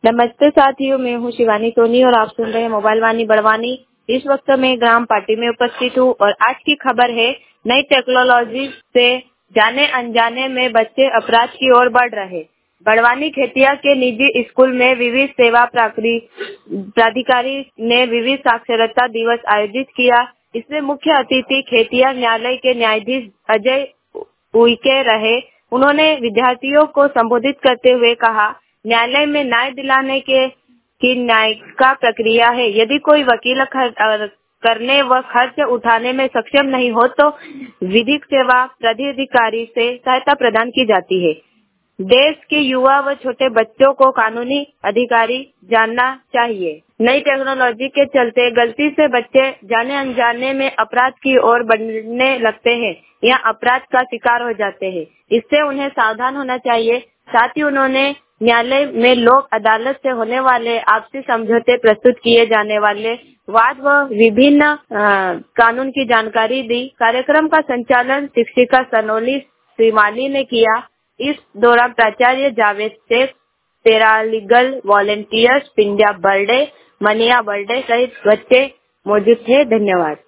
नमस्ते साथियों, मैं हूँ शिवानी सोनी और आप सुन रहे हैं मोबाइल वाणी बड़वानी। इस वक्त मैं ग्राम पार्टी में उपस्थित हूँ और आज की खबर है, नई टेक्नोलॉजी से जाने अनजाने में बच्चे अपराध की ओर बढ़ रहे। बड़वानी खेतिया के निजी स्कूल में विविध सेवा प्राधिकारी ने विविध साक्षरता दिवस आयोजित किया। इसमें मुख्य अतिथि खेतिया न्यायालय के न्यायाधीश अजय उइके रहे। उन्होंने विद्यार्थियों को संबोधित करते हुए कहा, न्यायालय में न्याय दिलाने की न्यायिक प्रक्रिया है। यदि कोई वकील करने व खर्च उठाने में सक्षम नहीं हो तो विधिक सेवा प्राधिकारी से सहायता प्रदान की जाती है। देश के युवा व छोटे बच्चों को कानूनी अधिकारी जानना चाहिए। नई टेक्नोलॉजी के चलते गलती से बच्चे जाने अनजाने में अपराध की ओर बढ़ने लगते हैं या अपराध का शिकार हो जाते हैं। इससे उन्हें सावधान होना चाहिए। साथ ही उन्होंने न्यायालय में लोक अदालत से होने वाले आपसी समझौते, प्रस्तुत किए जाने वाले वाद व विभिन्न कानून की जानकारी दी। कार्यक्रम का संचालन शिक्षिका सनोली श्रीमाली ने किया। इस दौरान प्राचार्य जावेद शेख, पैरालीगल वॉलेंटियर्स, पिंड्या बर्डे, मनिया बर्डे सहित बच्चे मौजूद थे। धन्यवाद।